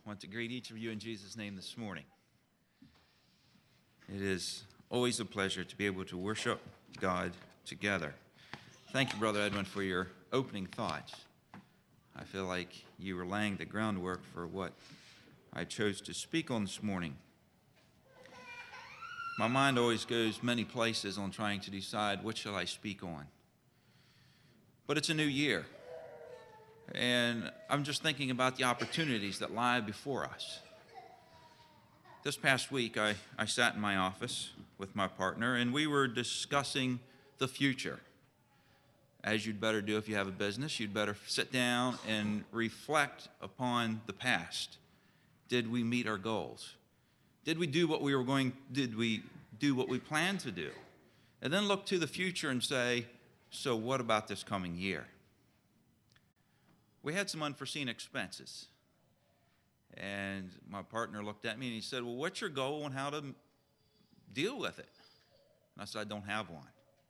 I want to greet each of you in Jesus' name this morning. It is always a pleasure to be able to worship God together. Thank you, Brother Edwin, for your opening thoughts. I feel like you were laying the groundwork for what I chose to speak on this morning. My mind always goes many places on trying to decide what shall I speak on. But it's a new year, and I'm just thinking about the opportunities that lie before us. This past week, I sat in my office with my partner, and we were discussing the future. As you'd better do if you have a business, you'd better sit down and reflect upon the past. Did we meet our goals? Did we do what we planned to do? And then look to the future and say, so what about this coming year? We had some unforeseen expenses. And my partner looked at me and he said, well, what's your goal on how to deal with it? And I said, I don't have one.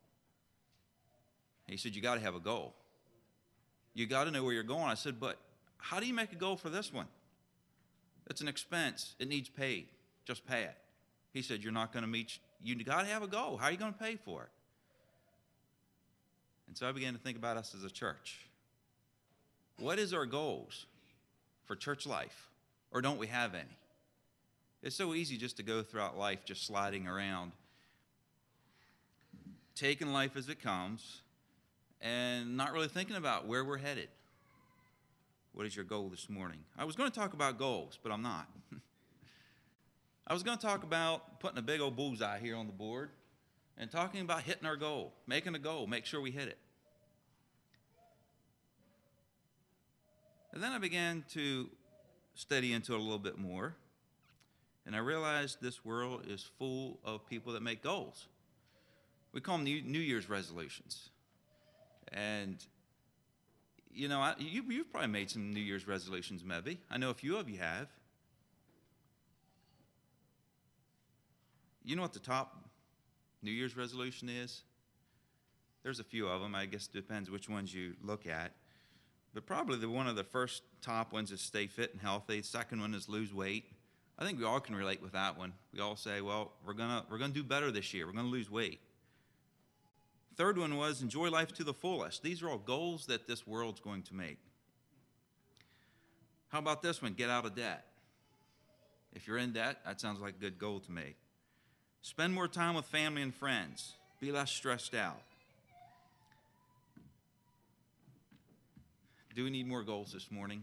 He said, you got to have a goal. You got to know where you're going. I said, but how do you make a goal for this one? It's an expense. It needs paid. Just pay it. He said, you're not going to meet, you got to have a goal. How are you going to pay for it? And so I began to think about us as a church. What is our goals for church life? Or don't we have any? It's so easy just to go throughout life just sliding around, taking life as it comes, and not really thinking about where we're headed. What is your goal this morning? I was going to talk about goals, but I'm not. I was going to talk about putting a big old bullseye here on the board and talking about hitting our goal, making a goal, make sure we hit it. And then I began to study into it a little bit more, and I realized this world is full of people that make goals. We call them New Year's resolutions. And, you know, you've probably made some New Year's resolutions, maybe. I know a few of you have. You know what the top New Year's resolution is? There's a few of them. I guess it depends which ones you look at. But probably one of the first top ones is stay fit and healthy. The second one is lose weight. I think we all can relate with that one. We all say, well, we're gonna do better this year. We're gonna lose weight. Third one was enjoy life to the fullest. These are all goals that this world's going to make. How about this one? Get out of debt. If you're in debt, that sounds like a good goal to me. Spend more time with family and friends. Be less stressed out. Do we need more goals this morning?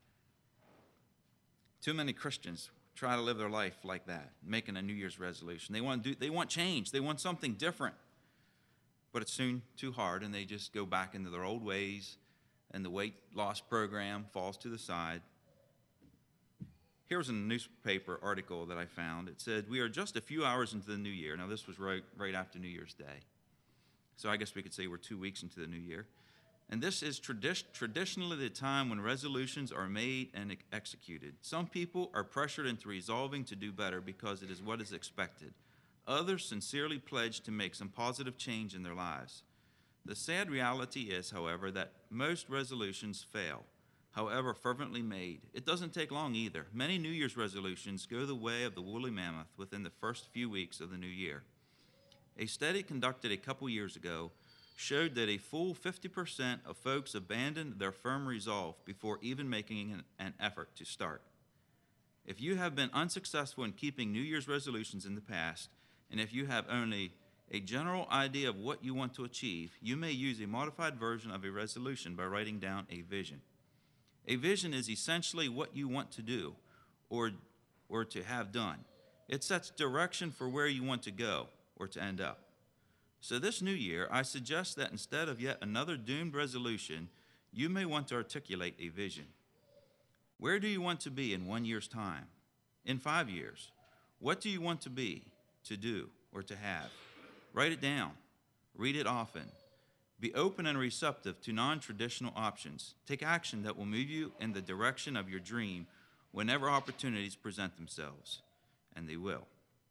Too many Christians try to live their life like that, making a New Year's resolution. They want change. They want something different. But it's soon too hard, and they just go back into their old ways, and the weight loss program falls to the side. Here's a newspaper article that I found. It said, we are just a few hours into the new year. Now, this was right after New Year's Day. So I guess we could say we're 2 weeks into the new year. And this is traditionally the time when resolutions are made and executed. Some people are pressured into resolving to do better because it is what is expected. Others sincerely pledge to make some positive change in their lives. The sad reality is, however, that most resolutions fail, however fervently made. It doesn't take long either. Many New Year's resolutions go the way of the woolly mammoth within the first few weeks of the new year. A study conducted a couple years ago showed that a full 50% of folks abandoned their firm resolve before even making an effort to start. If you have been unsuccessful in keeping New Year's resolutions in the past, and if you have only a general idea of what you want to achieve, you may use a modified version of a resolution by writing down a vision. A vision is essentially what you want to do or to have done. It sets direction for where you want to go or to end up. So this new year, I suggest that instead of yet another doomed resolution, you may want to articulate a vision. Where do you want to be in 1 year's time? In 5 years? What do you want to be, to do, or to have? Write it down. Read it often. Be open and receptive to non-traditional options. Take action that will move you in the direction of your dream whenever opportunities present themselves, and they will.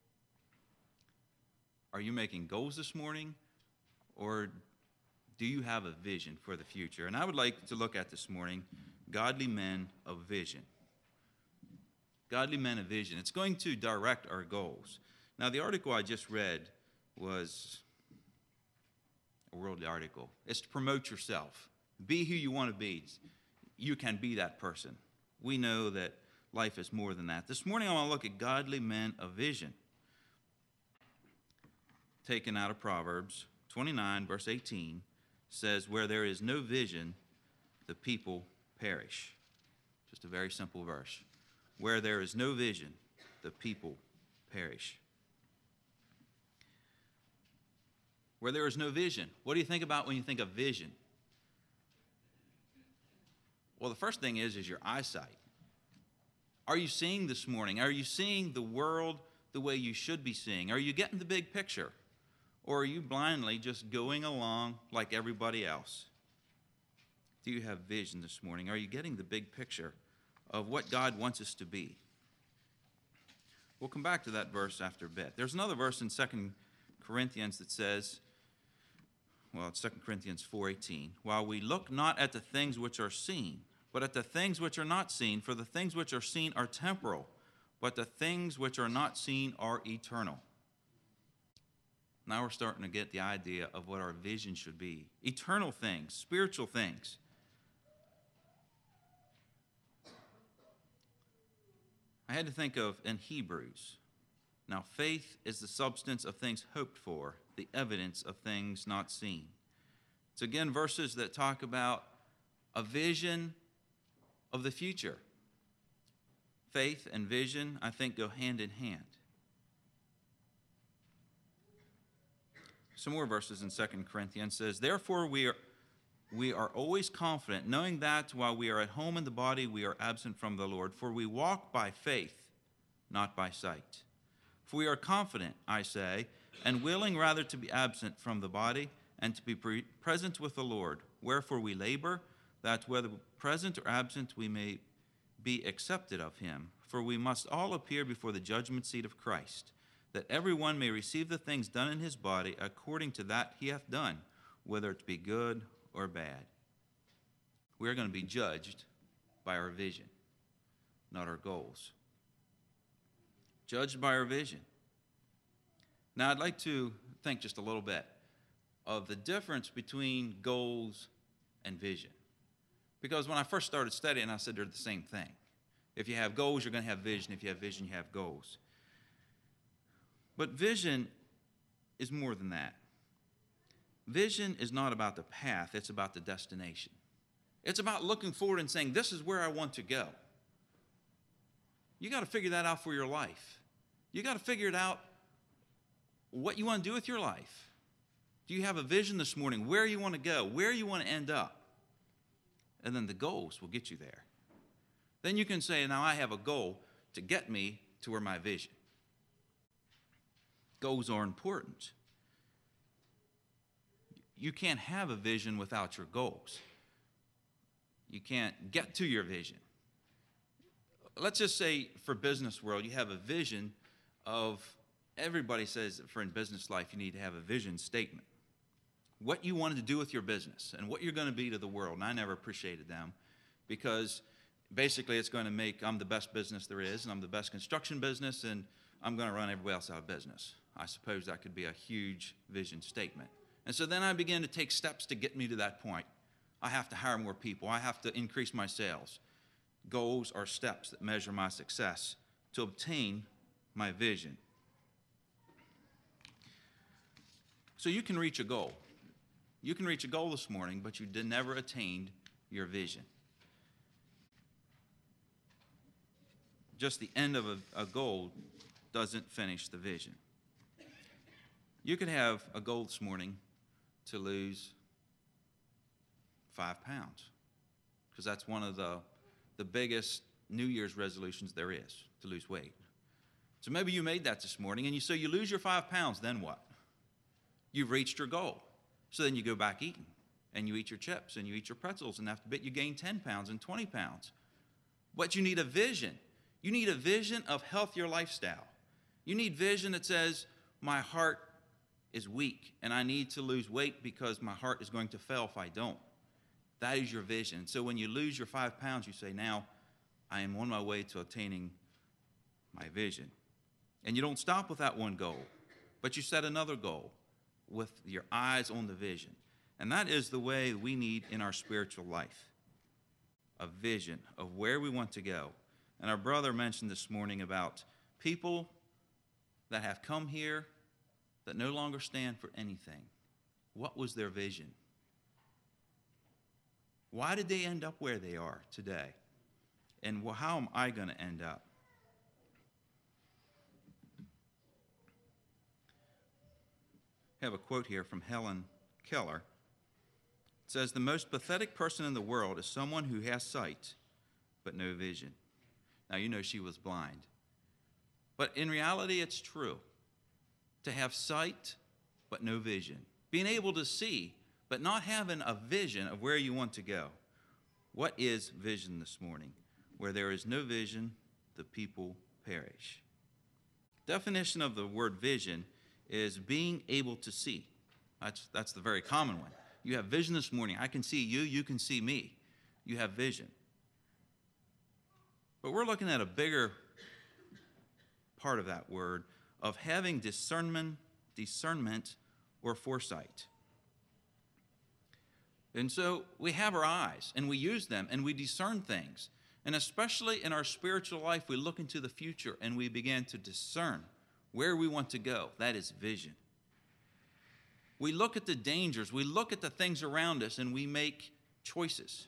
Are you making goals this morning, or do you have a vision for the future? And I would like to look at this morning godly men of vision. Godly men of vision. It's going to direct our goals. Now, the article I just read was a worldly article. It's to promote yourself. Be who you want to be. You can be that person. We know that life is more than that. This morning I want to look at godly men of vision. Taken out of Proverbs 29, verse 18, says, where there is no vision, the people perish. Just a very simple verse. Where there is no vision, the people perish. Where there is no vision. What do you think about when you think of vision? Well, the first thing is your eyesight. Are you seeing this morning? Are you seeing the world the way you should be seeing? Are you getting the big picture? Or are you blindly just going along like everybody else? Do you have vision this morning? Are you getting the big picture of what God wants us to be? We'll come back to that verse after a bit. There's another verse in 2 Corinthians that says, well, it's 2 Corinthians 4:18, while we look not at the things which are seen, but at the things which are not seen, for the things which are seen are temporal, but the things which are not seen are eternal. Now we're starting to get the idea of what our vision should be. Eternal things, spiritual things. I had to think of in Hebrews. Now, faith is the substance of things hoped for, the evidence of things not seen. It's again verses that talk about a vision of the future. Faith and vision, I think, go hand in hand. Some more verses in 2 Corinthians says, therefore we are always confident, knowing that while we are at home in the body, we are absent from the Lord. For we walk by faith, not by sight. For we are confident, I say, and willing rather to be absent from the body and to be present with the Lord. Wherefore we labor, that whether present or absent we may be accepted of him. For we must all appear before the judgment seat of Christ, that every one may receive the things done in his body according to that he hath done, whether it be good or bad. We are going to be judged by our vision, not our goals. Judged by our vision. Now, I'd like to think just a little bit of the difference between goals and vision. Because when I first started studying, I said they're the same thing. If you have goals, you're going to have vision. If you have vision, you have goals. But vision is more than that. Vision is not about the path, it's about the destination. It's about looking forward and saying, this is where I want to go. You got to figure that out for your life. You got to figure it out what you want to do with your life. Do you have a vision this morning, where you want to go, where you want to end up? And then the goals will get you there. Then you can say, now I have a goal to get me to where my vision. Goals are important. You can't have a vision without your goals. You can't get to your vision. Let's just say for business world, you have a vision of, everybody says that for in business life, you need to have a vision statement. What you wanted to do with your business and what you're going to be to the world. And I never appreciated them because basically it's going to make, I'm the best business there is and I'm the best construction business and I'm going to run everybody else out of business. I suppose that could be a huge vision statement. And so then I began to take steps to get me to that point. I have to hire more people. I have to increase my sales. Goals are steps that measure my success to obtain my vision. So you can reach a goal. You can reach a goal this morning, but you never attained your vision. Just the end of a goal doesn't finish the vision. You could have a goal this morning to lose 5 pounds, because that's one of the biggest New Year's resolutions there is, to lose weight. So maybe you made that this morning, and you lose your 5 pounds, then what? You've reached your goal. So then you go back eating, and you eat your chips, and you eat your pretzels, and after a bit you gain 10 pounds and 20 pounds. But you need a vision. You need a vision of healthier lifestyle. You need vision that says, my heart is weak, and I need to lose weight because my heart is going to fail if I don't. That is your vision. So when you lose your 5 pounds, you say, now I am on my way to attaining my vision. And you don't stop with that one goal, but you set another goal with your eyes on the vision. And that is the way we need in our spiritual life, a vision of where we want to go. And our brother mentioned this morning about people that have come here that no longer stand for anything. What was their vision? Why did they end up where they are today? And how am I going to end up? I have a quote here from Helen Keller. It says, "The most pathetic person in the world is someone who has sight but no vision." Now, you know she was blind. But in reality, it's true. To have sight but no vision. Being able to see but not having a vision of where you want to go. What is vision this morning? Where there is no vision, the people perish. Definition of the word vision is being able to see. That's the very common one. You have vision this morning. I can see you, you can see me. You have vision. But we're looking at a bigger part of that word of having discernment or foresight. And so we have our eyes and we use them and we discern things. And especially in our spiritual life, we look into the future and we begin to discern where we want to go. That is vision. We look at the dangers, we look at the things around us, and we make choices.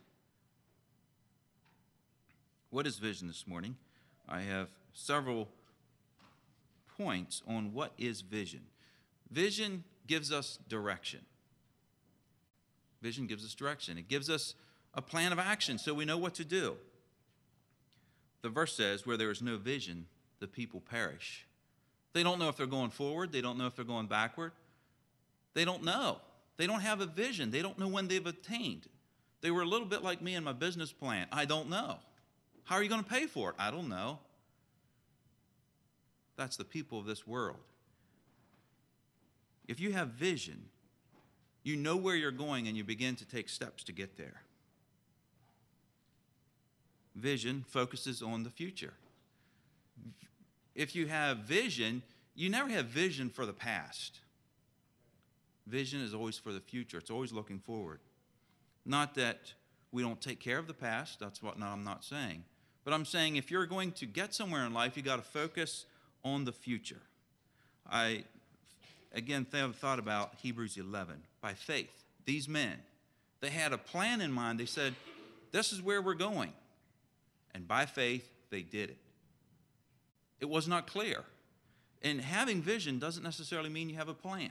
What is vision this morning? I have several points on what is vision. Vision gives us direction. Vision gives us direction. It gives us a plan of action so we know what to do. The verse says, where there is no vision, the people perish. They don't know if they're going forward. They don't know if they're going backward. They don't know. They don't have a vision. They don't know when they've attained. They were a little bit like me in my business plan. I don't know. How are you going to pay for it? I don't know. That's the people of this world. If you have vision, you know where you're going and you begin to take steps to get there. Vision focuses on the future. If you have vision, you never have vision for the past. Vision is always for the future. It's always looking forward. Not that we don't take care of the past. That's what I'm not saying. But I'm saying if you're going to get somewhere in life, you got to focus on the future. I, again, thought about Hebrews 11. By faith, these men, they had a plan in mind. They said, this is where we're going. And by faith, they did it. It was not clear. And having vision doesn't necessarily mean you have a plan.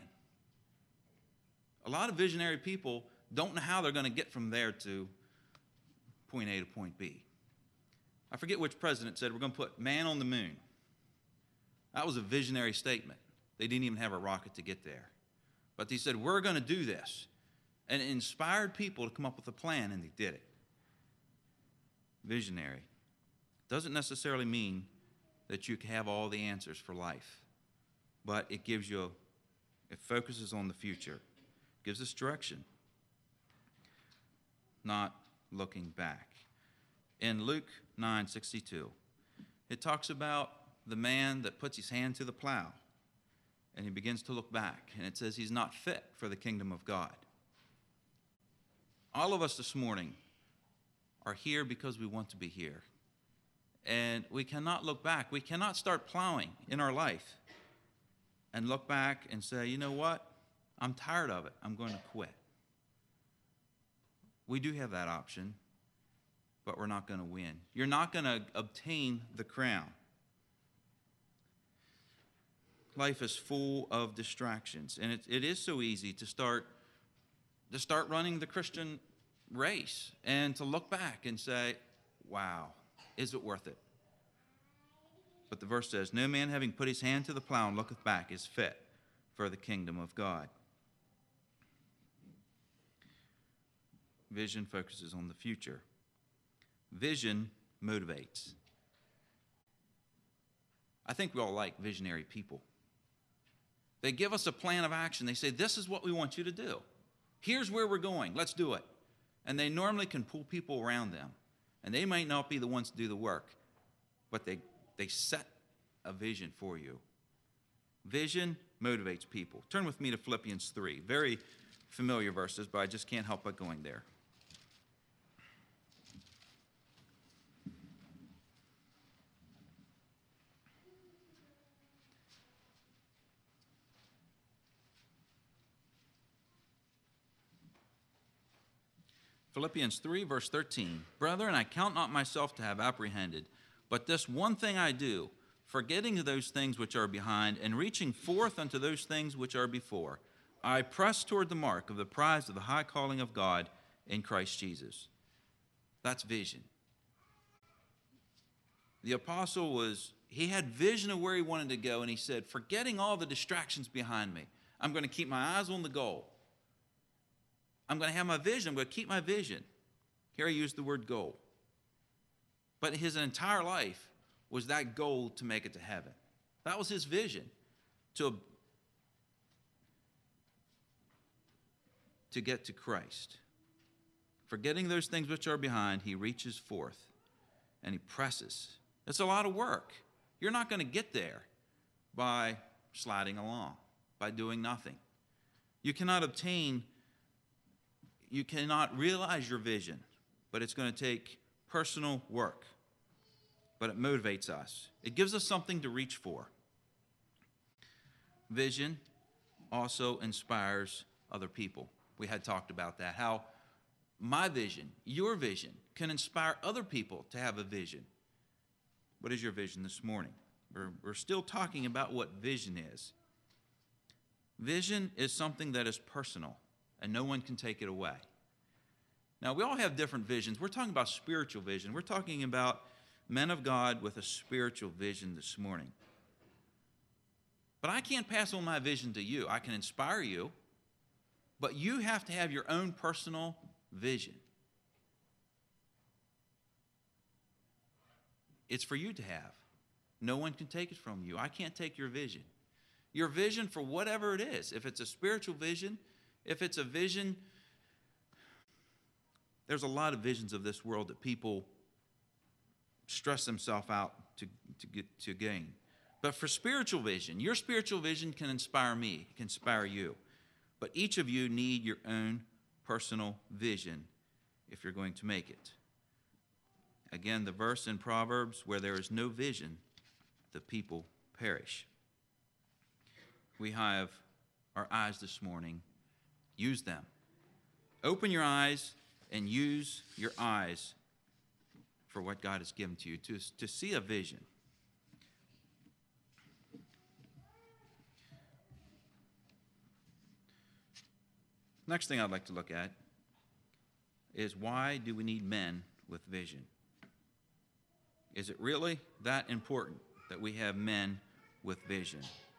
A lot of visionary people don't know how they're going to get from there to point A to point B. I forget which president said we're going to put man on the moon. That was a visionary statement. They didn't even have a rocket to get there. But they said, we're going to do this. And it inspired people to come up with a plan, and they did it. Visionary doesn't necessarily mean that you can have all the answers for life. But it gives you, it focuses on the future. Gives us direction, not looking back. In Luke 9:62, it talks about the man that puts his hand to the plow and he begins to look back, and it says he's not fit for the kingdom of God. All of us this morning are here because we want to be here. And we cannot look back. We cannot start plowing in our life and look back and say, you know what? I'm tired of it. I'm going to quit. We do have that option, but we're not going to win. You're not going to obtain the crown. Life is full of distractions, and it is so easy to start running the Christian race and to look back and say, wow, is it worth it? But the verse says, no man having put his hand to the plow and looketh back is fit for the kingdom of God. Vision focuses on the future. Vision motivates. I think we all like visionary people. They give us a plan of action. They say, this is what we want you to do. Here's where we're going. Let's do it. And they normally can pull people around them. And they might not be the ones to do the work, but they set a vision for you. Vision motivates people. Turn with me to Philippians 3. Very familiar verses, but I just can't help but going there. Philippians 3, verse 13. Brethren, I count not myself to have apprehended, but this one thing I do, forgetting those things which are behind, and reaching forth unto those things which are before, I press toward the mark of the prize of the high calling of God in Christ Jesus. That's vision. The apostle he had vision of where he wanted to go, and he said, forgetting all the distractions behind me, I'm going to keep my eyes on the goal. I'm going to have my vision. I'm going to keep my vision. Here I used the word goal. But his entire life was that goal to make it to heaven. That was his vision, to get to Christ. Forgetting those things which are behind, he reaches forth and he presses. It's a lot of work. You're not going to get there by sliding along, by doing nothing. You cannot realize your vision, but it's going to take personal work. But it motivates us. It gives us something to reach for. Vision also inspires other people. We had talked about that, how my vision, your vision, can inspire other people to have a vision. What is your vision this morning? We're still talking about what vision is. Vision is something that is personal, and no one can take it away. Now, we all have different visions. We're talking about spiritual vision. We're talking about men of God with a spiritual vision this morning. But I can't pass on my vision to you. I can inspire you, but you have to have your own personal vision. It's for you to have. No one can take it from you. I can't take your vision. Your vision for whatever it is, if it's a spiritual vision, if it's a vision, there's a lot of visions of this world that people stress themselves out to gain. But for spiritual vision, your spiritual vision can inspire me, can inspire you. But each of you need your own personal vision if you're going to make it. Again, the verse in Proverbs, where there is no vision, the people perish. We have our eyes this morning. Use them. Open your eyes and use your eyes for what God has given to you, to see a vision. Next thing I'd like to look at is, why do we need men with vision? Is it really that important that we have men with vision?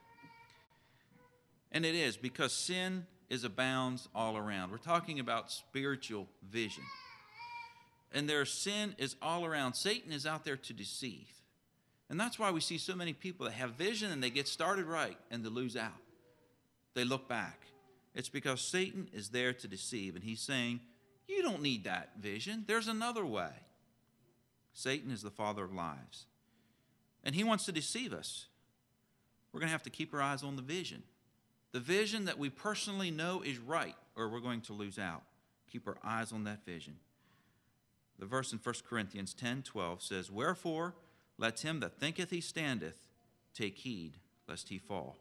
And it is, because sin abounds all around. We're talking about spiritual vision. And sin is all around. Satan is out there to deceive. And that's why we see so many people that have vision and they get started right and they lose out. They look back. It's because Satan is there to deceive. And he's saying, you don't need that vision. There's another way. Satan is the father of lies. And he wants to deceive us. We're going to have to keep our eyes on the vision. The vision that we personally know is right, or we're going to lose out. Keep our eyes on that vision. The verse in 1 Corinthians 10:12 says, wherefore, let him that thinketh he standeth take heed, lest he fall.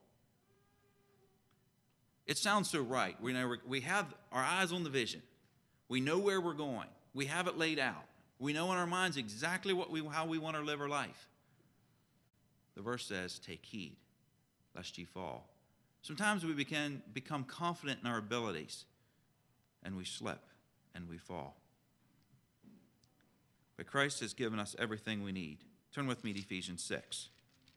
It sounds so right. We have our eyes on the vision. We know where we're going. We have it laid out. We know in our minds exactly how we want to live our life. The verse says, take heed, lest ye fall. Sometimes we become confident in our abilities, and we slip, and we fall. But Christ has given us everything we need. Turn with me to Ephesians 6.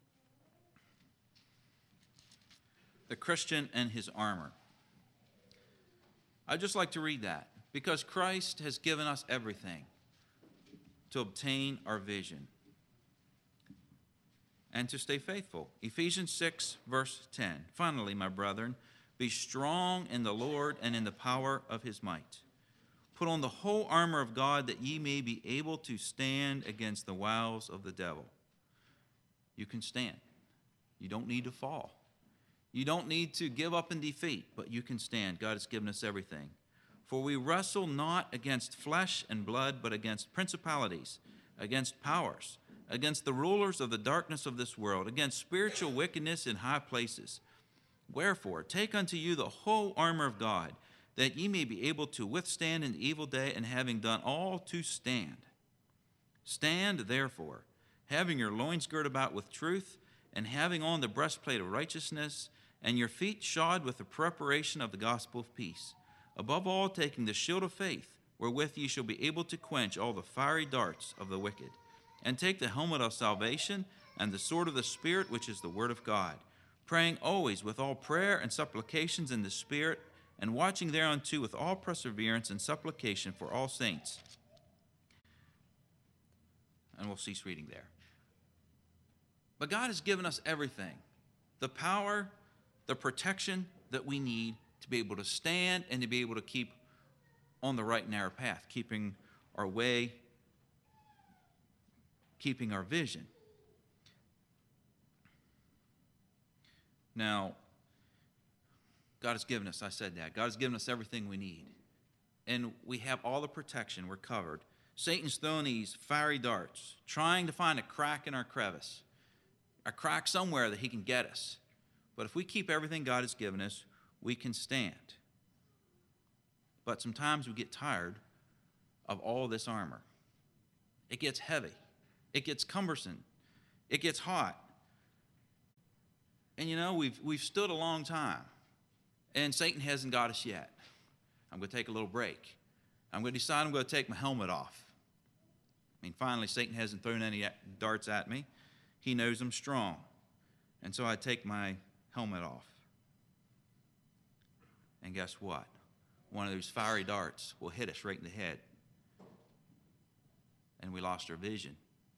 The Christian and his armor. I'd just like to read that, because Christ has given us everything to obtain our vision and to stay faithful. Ephesians 6, verse 10. Finally, my brethren, be strong in the Lord and in the power of his might. Put on the whole armor of God, that ye may be able to stand against the wiles of the devil. You can stand. You don't need to fall. You don't need to give up in defeat, but you can stand. God has given us everything. For we wrestle not against flesh and blood, but against principalities, against powers, against the rulers of the darkness of this world, against spiritual wickedness in high places. Wherefore, take unto you the whole armor of God, that ye may be able to withstand in the evil day, and having done all to stand. Stand therefore, having your loins girt about with truth, and having on the breastplate of righteousness, and your feet shod with the preparation of the gospel of peace. Above all, taking the shield of faith, wherewith ye shall be able to quench all the fiery darts of the wicked. And take the helmet of salvation, and the sword of the Spirit, which is the word of God, praying always with all prayer and supplications in the Spirit, and watching thereunto with all perseverance and supplication for all saints. And we'll cease reading there. But God has given us everything. The power, the protection that we need to be able to stand and to be able to keep on the right narrow path, keeping our way, keeping our vision. Now, God has given us, I said that, God has given us everything we need. And we have all the protection, we're covered. Satan's throwing these fiery darts, trying to find a crack in our crevice, a crack somewhere that he can get us. But if we keep everything God has given us, we can stand. But sometimes we get tired of all this armor. It gets heavy. It gets cumbersome. It gets hot. And you know, we've stood a long time, and Satan hasn't got us yet. I'm going to take a little break. I'm going to decide I'm going to take my helmet off. I mean, finally, Satan hasn't thrown any darts at me. He knows I'm strong. And so I take my helmet off. And guess what? One of those fiery darts will hit us right in the head. And we lost our vision.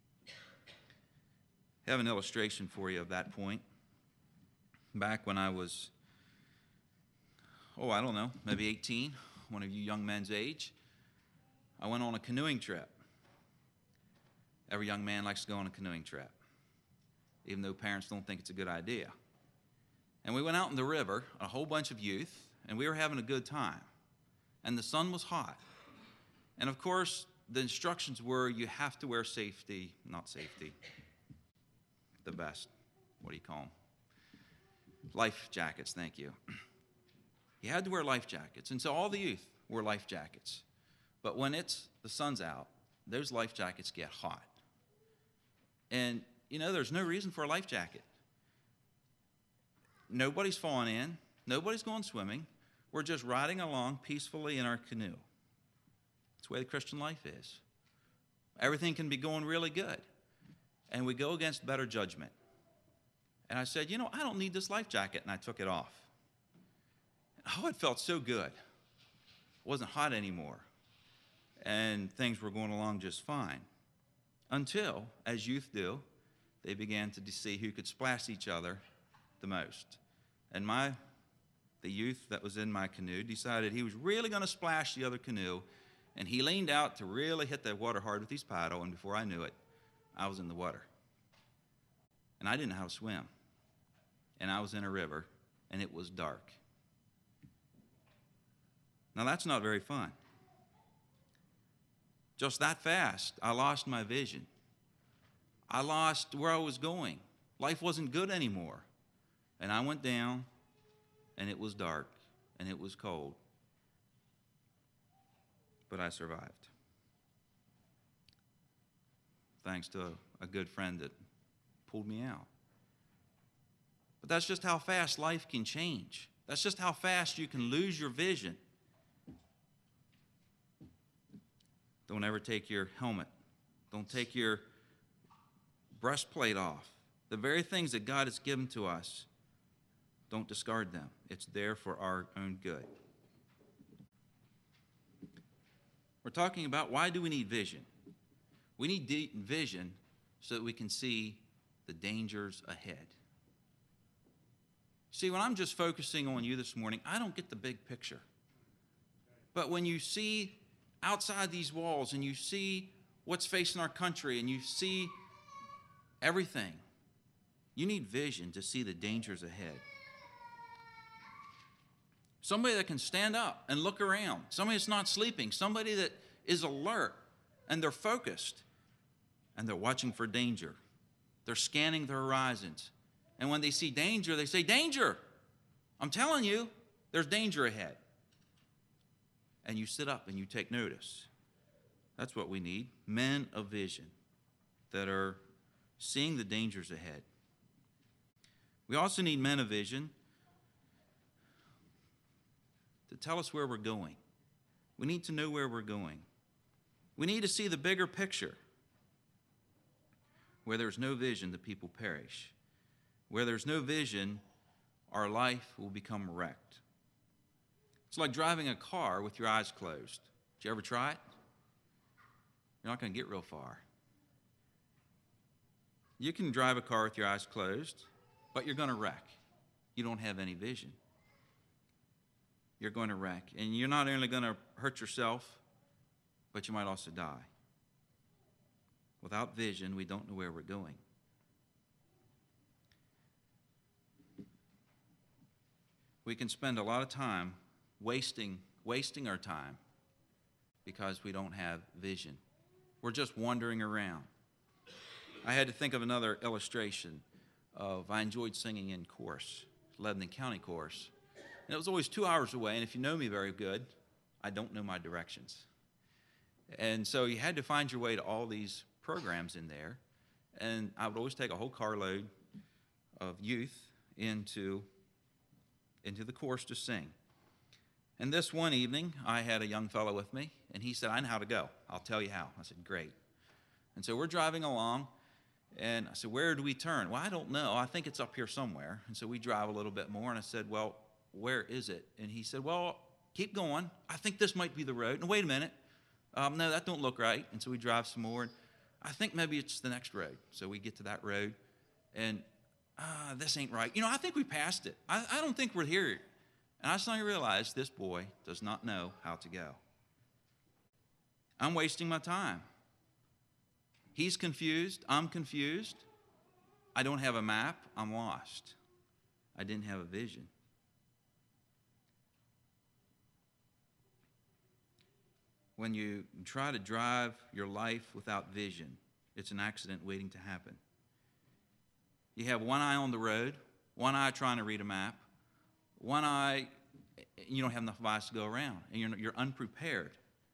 I have an illustration for you of that point. Back when I was, I don't know, maybe 18, one of you young men's age, I went on a canoeing trip. Every young man likes to go on a canoeing trip, even though parents don't think it's a good idea. And we went out in the river, a whole bunch of youth, and we were having a good time. And the sun was hot. And of course, the instructions were you have to wear the best, what do you call them? Life jackets, thank you. You had to wear life jackets. And so all the youth wore life jackets. But when the sun's out, those life jackets get hot. And, there's no reason for a life jacket. Nobody's falling in. Nobody's going swimming. We're just riding along peacefully in our canoe. That's the way the Christian life is. Everything can be going really good. And we go against better judgment. And I said, I don't need this life jacket. And I took it off. Oh, it felt so good. It wasn't hot anymore. And things were going along just fine. Until, as youth do, they began to see who could splash each other the most. And the youth that was in my canoe decided he was really going to splash the other canoe. And he leaned out to really hit that water hard with his paddle. And before I knew it, I was in the water. And I didn't know how to swim. And I was in a river, and it was dark. Now, that's not very fun. Just that fast, I lost my vision. I lost where I was going. Life wasn't good anymore. And I went down, and it was dark, and it was cold. But I survived. Thanks to a good friend that pulled me out. But that's just how fast life can change. That's just how fast you can lose your vision. Don't ever take your helmet. Don't take your breastplate off. The very things that God has given to us, don't discard them. It's there for our own good. We're talking about why do we need vision? We need vision so that we can see the dangers ahead. See, when I'm just focusing on you this morning, I don't get the big picture. But when you see outside these walls and you see what's facing our country and you see everything, You need vision to see the dangers ahead. Somebody that can stand up and look around. Somebody that's not sleeping. Somebody that is alert and they're focused and they're watching for danger. They're scanning the horizons. And when they see danger, they say, "Danger! I'm telling you, there's danger ahead." And you sit up and you take notice. That's what we need. Men of vision that are seeing the dangers ahead. We also need men of vision to tell us where we're going. We need to know where we're going. We need to see the bigger picture. Where there's no vision, the people perish. Where there's no vision, our life will become wrecked. It's like driving a car with your eyes closed. Did you ever try it? You're not going to get real far. You can drive a car with your eyes closed, but you're going to wreck. You don't have any vision. You're going to wreck. And you're not only going to hurt yourself, but you might also die. Without vision, we don't know where we're going. We can spend a lot of time wasting our time because we don't have vision. We're just wandering around. I had to think of another illustration of, I enjoyed singing in chorus, Lebanon County chorus. And it was always 2 hours away, and if you know me very good, I don't know my directions. And so you had to find your way to all these programs in there, and I would always take a whole carload of youth into the chorus to sing. And this one evening, I had a young fellow with me, and he said, "I know how to go. I'll tell you how." I said, "Great." And so we're driving along, and I said, "Where do we turn?" "Well, I don't know. I think it's up here somewhere." And so we drive a little bit more, and I said, "Well, where is it?" And he said, "Well, keep going. I think this might be the road." "No, wait a minute. No, that don't look right." And so we drive some more, and I think maybe it's the next road. So we get to that road, and this ain't right. I think we passed it. I don't think we're here. And I suddenly realized this boy does not know how to go. I'm wasting my time. He's confused. I'm confused. I don't have a map. I'm lost. I didn't have a vision. When you try to drive your life without vision, it's an accident waiting to happen. You have one eye on the road, one eye trying to read a map, one eye, you don't have enough eyes to go around, and you're unprepared.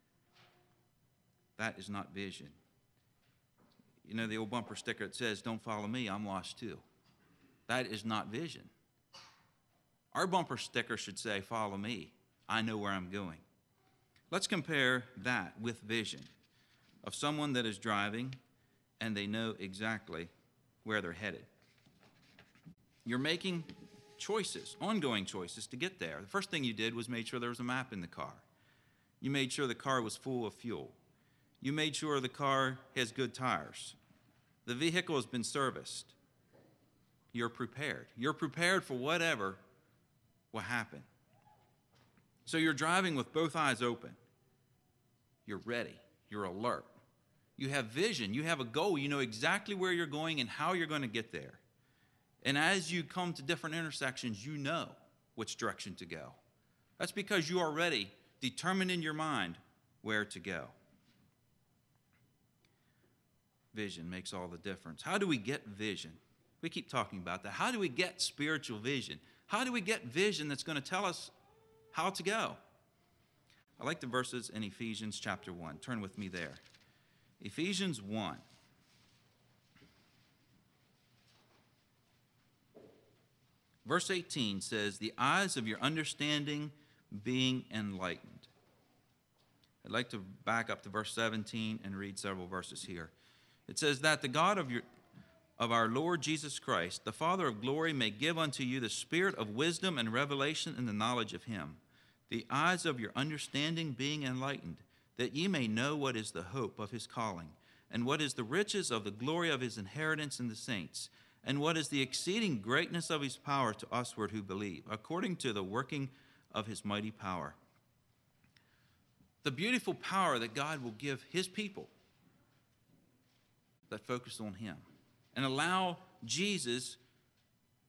That is not vision. You know the old bumper sticker that says, "Don't follow me, I'm lost too." That is not vision. Our bumper sticker should say, "Follow me, I know where I'm going." Let's compare that with vision of someone that is driving and they know exactly where they're headed. You're making choices, ongoing choices to get there. The first thing you did was made sure there was a map in the car. You made sure the car was full of fuel. You made sure the car has good tires. The vehicle has been serviced. You're prepared. You're prepared for whatever will happen. So you're driving with both eyes open. You're ready. You're alert. You have vision. You have a goal. You know exactly where you're going and how you're going to get there. And as you come to different intersections, you know which direction to go. That's because you are already determined in your mind where to go. Vision makes all the difference. How do we get vision? We keep talking about that. How do we get spiritual vision? How do we get vision that's going to tell us how to go? I like the verses in Ephesians chapter 1. Turn with me there. Ephesians 1. Verse 18 says, "The eyes of your understanding being enlightened." I'd like to back up to verse 17 and read several verses here. It says, "That the God of our Lord Jesus Christ, the Father of glory, may give unto you the spirit of wisdom and revelation in the knowledge of him, the eyes of your understanding being enlightened, that ye may know what is the hope of his calling, and what is the riches of the glory of his inheritance in the saints, and what is the exceeding greatness of his power to usward who believe, according to the working of his mighty power." The beautiful power that God will give his people that focus on him and allow Jesus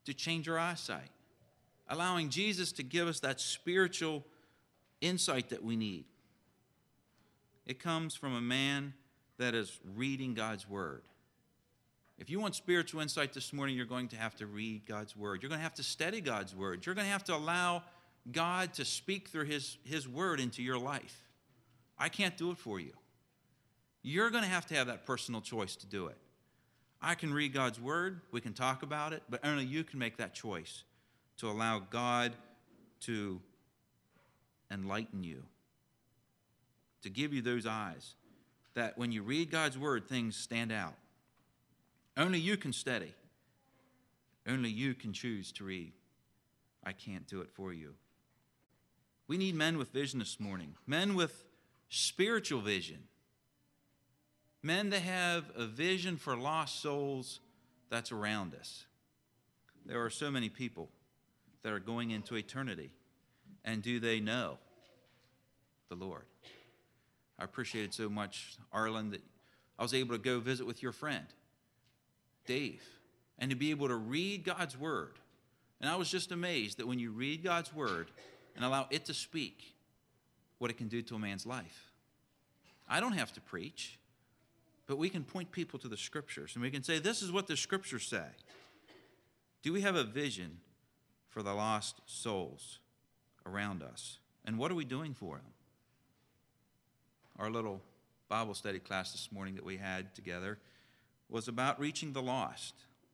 to change our eyesight, allowing Jesus to give us that spiritual insight that we need. It comes from a man that is reading God's word. If you want spiritual insight this morning, you're going to have to read God's word. You're going to have to study God's word. You're going to have to allow God to speak through his word into your life. I can't do it for you. You're going to have that personal choice to do it. I can read God's word. We can talk about it, but only you can make that choice to allow God to enlighten you, to give you those eyes that when you read God's word, things stand out. Only you can study. Only you can choose to read. I can't do it for you. We need men with vision this morning, men with spiritual vision, men that have a vision for lost souls that's around us. There are so many people that are going into eternity, and do they know the Lord? I appreciated so much, Arlen, that I was able to go visit with your friend, Dave, and to be able to read God's word. And I was just amazed that when you read God's word and allow it to speak, what it can do to a man's life. I don't have to preach, but we can point people to the scriptures, and we can say, this is what the scriptures say. Do we have a vision for the lost souls around us? And what are we doing for them? Our little Bible study class this morning that we had together was about reaching the lost.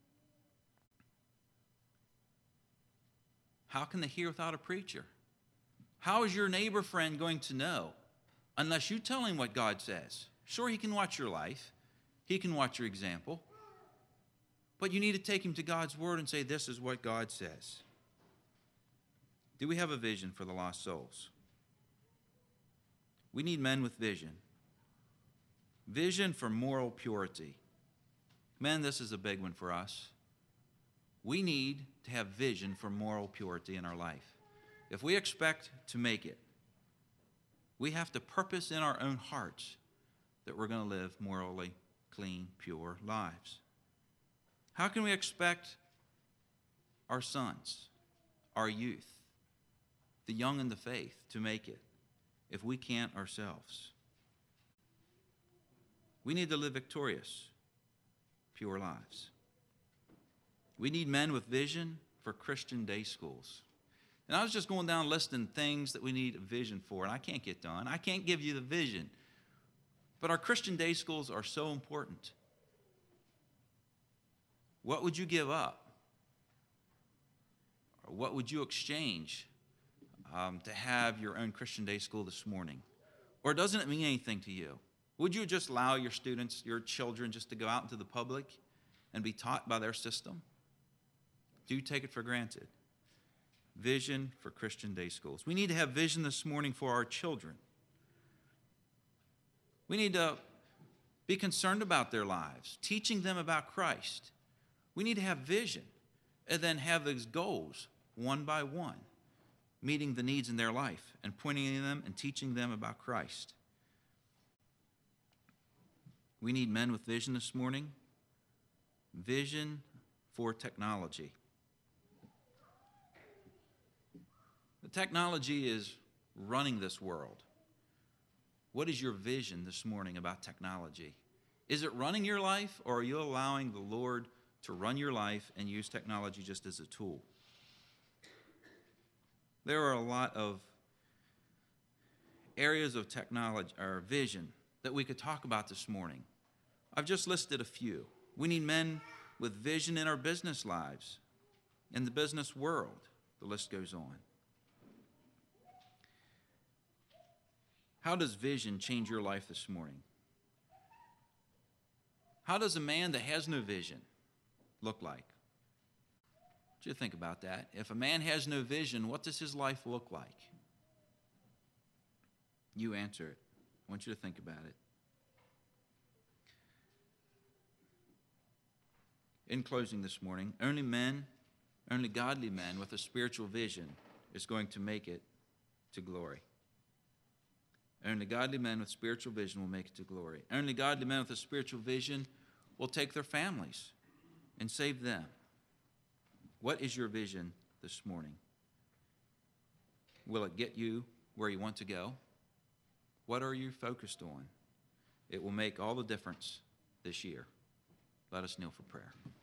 How can they hear without a preacher? How is your neighbor friend going to know unless you tell him what God says? Sure, he can watch your life. He can watch your example. But you need to take him to God's word and say, this is what God says. Do we have a vision for the lost souls? We need men with vision. Vision for moral purity. Men, this is a big one for us. We need to have vision for moral purity in our life. If we expect to make it, we have to purpose in our own hearts that we're going to live morally clean, pure lives. How can we expect our sons, our youth, the young in the faith to make it if we can't ourselves? We need to live victorious, pure lives. We need men with vision for Christian day schools. And I was just going down listing things that we need a vision for, and I can't get done. I can't give you the vision. But our Christian day schools are so important. What would you give up? Or what would you exchange to have your own Christian day school this morning? Or doesn't it mean anything to you? Would you just allow your students, your children, just to go out into the public and be taught by their system? Do you take it for granted? Vision for Christian day schools. We need to have vision this morning for our children. We need to be concerned about their lives, teaching them about Christ. We need to have vision and then have those goals one by one, meeting the needs in their life and pointing them and teaching them about Christ. We need men with vision this morning. Vision for technology. The technology is running this world. What is your vision this morning about technology? Is it running your life, or are you allowing the Lord to run your life and use technology just as a tool? There are a lot of areas of technology or vision that we could talk about this morning. I've just listed a few. We need men with vision in our business lives, in the business world. The list goes on. How does vision change your life this morning? How does a man that has no vision look like? Do you think about that? If a man has no vision, what does his life look like? You answer it. I want you to think about it. In closing this morning, only godly men with a spiritual vision is going to make it to glory. Only godly men with spiritual vision will make it to glory. Only godly men with a spiritual vision will take their families and save them. What is your vision this morning? Will it get you where you want to go? What are you focused on? It will make all the difference this year. Let us kneel for prayer.